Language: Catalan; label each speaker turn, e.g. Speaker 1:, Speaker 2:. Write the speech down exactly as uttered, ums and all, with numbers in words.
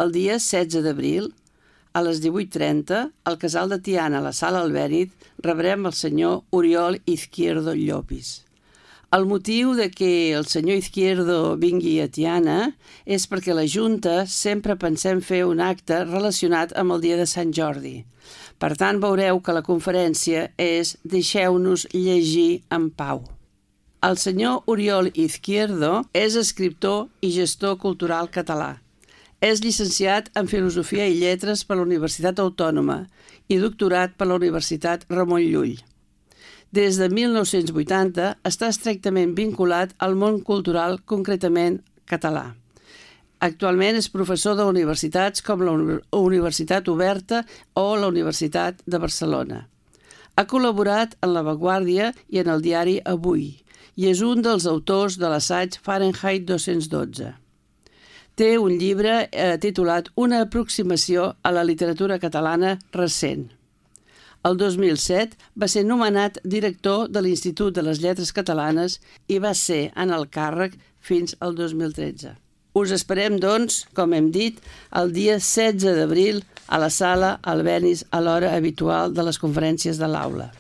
Speaker 1: El dia setze d'abril, a les divuit trenta, al Casal de Tiana, a la Sala Albéniz, rebrem el senyor Oriol Izquierdo Llopis. El motiu de que el senyor Izquierdo vingui a Tiana és perquè la Junta sempre pensem fer un acte relacionat amb el dia de Sant Jordi. Per tant, veureu que la conferència és Deixeu-nos llegir en pau. El senyor Oriol Izquierdo és escriptor i gestor cultural català. És llicenciat en Filosofia i Lletres per la Universitat Autònoma i doctorat per la Universitat Ramon Llull. Des de mil nou-cents vuitanta està estrictament vinculat al món cultural, concretament català. Actualment és professor de universitats com la Universitat Oberta o la Universitat de Barcelona. Ha col·laborat en La Vanguardia i en el diari Avui i és un dels autors de l'assaig Fahrenheit dos-cents dotze. Té un llibre eh, titulat Una aproximació a la literatura catalana recent. El dos mil set va ser nomenat director de l'Institut de les Lletres Catalanes i va ser en el càrrec fins al dos mil tretze. Us esperem, doncs, com hem dit, el dia setze d'abril a la Sala Albéniz a l'hora habitual de les conferències de l'aula.